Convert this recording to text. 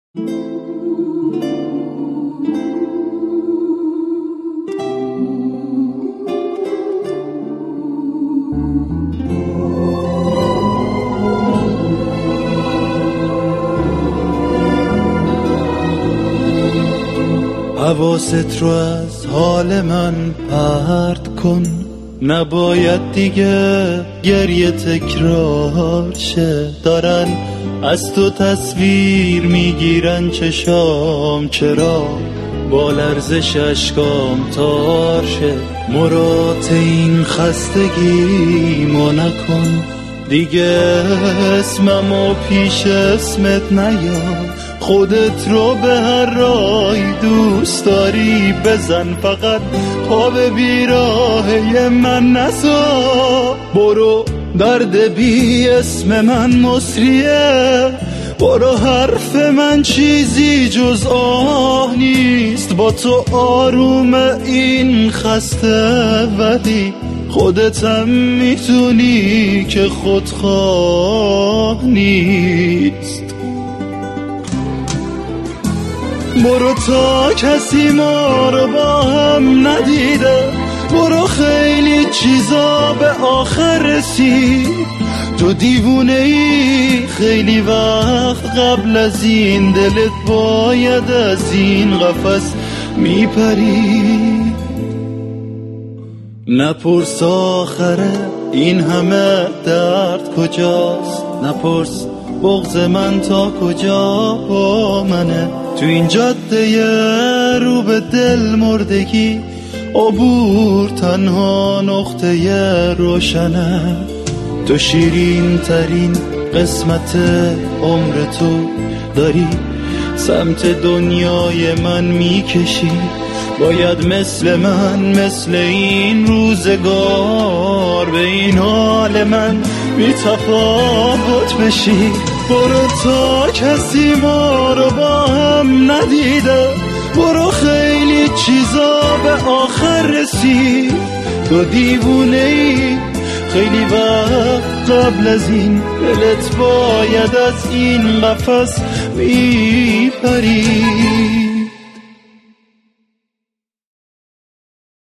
حواست رو از حال من پرت کن، نباید دیگه گریه تکرار شه. دارن از تو تصویر میگیرن چشام، چرا با لرزش اشکام تار شه. مرات این خستگی ما نکن، دیگه اسممو پیش اسمت نیار. خودت رو به هر راهی دوست داری بزن، فقط خواب بیراهه من نزار. برو درد بی اسم من مصریه، برو حرف من چیزی جز آه نیست. با تو آروم این خسته، ولی خودتم میتونی که خودخواه نیست. برو تا کسی ما رو با هم ندیده، برو خیلی چیزا به آخر رسید. تو دیوونه ای خیلی وقت قبل از این، دلت باید از این قفس میپرید. نپرس آخره این همه درد کجاست، نپرس بغض من تا کجا با منه. تو این جاده رو به دل مردگی، عبور تنها نقطه روشنه. تو شیرین ترین قسمت عمر تو داری، سمت دنیای من میکشی. باید مثل من، مثل این روزگار، به این حال من بی تفاوت بشی. برو تا کسی ما رو با هم ندیده، برو خیلی چیزا به آخر رسید. تو دیوونه ای خیلی وقت قبل از این، دلت باید از این قفس میپرید.